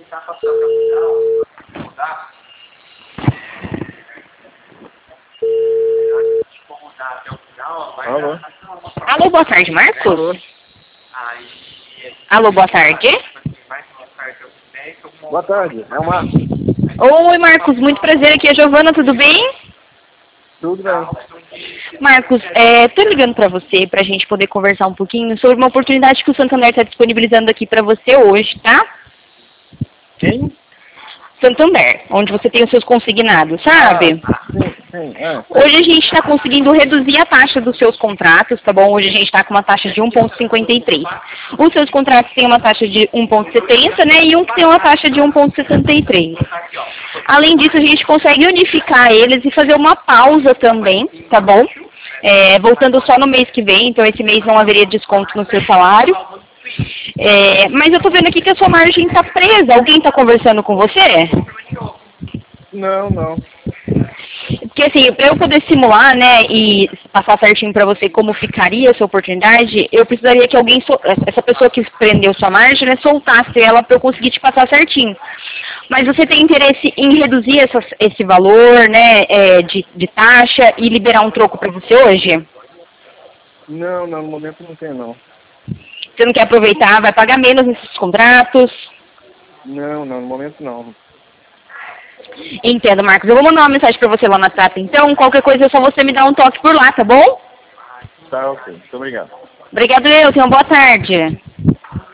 Alô? Alô, boa tarde, Marcos? Alô, boa tarde. Boa tarde, é o Marcos. Oi, Marcos, muito prazer, aqui é a Giovana, tudo bem? Tudo bem? Marcos, tô ligando pra você pra gente poder conversar um pouquinho sobre uma oportunidade que o Santander está disponibilizando aqui pra você hoje, tá? Quem? Santander, onde você tem os seus consignados, sabe? Sim. Hoje a gente está conseguindo reduzir a taxa dos seus contratos, tá bom? Hoje a gente está com uma taxa de 1,53. Os seus contratos têm uma taxa de 1,70, né? E um que tem uma taxa de 1,63. Além disso, a gente consegue unificar eles e fazer uma pausa também, tá bom? Voltando só no mês que vem, então esse mês não haveria desconto no seu salário. Mas eu tô vendo aqui que a sua margem está presa. Alguém está conversando com você? Não. Porque assim, para eu poder simular, né, e passar certinho para você como ficaria essa oportunidade, eu precisaria que alguém, essa pessoa que prendeu sua margem, né, soltasse ela para eu conseguir te passar certinho. Mas você tem interesse em reduzir esse valor, né, de taxa e liberar um troco para você hoje? Não, no momento não tem não. Você não quer aproveitar, vai pagar menos nesses contratos? Não, no momento não. Entendo, Marcos. Eu vou mandar uma mensagem para você lá na WhatsApp, então. Qualquer coisa é só você me dar um toque por lá, tá bom? Tá, ok. Muito obrigado. Obrigado, eu. Tenha uma boa tarde.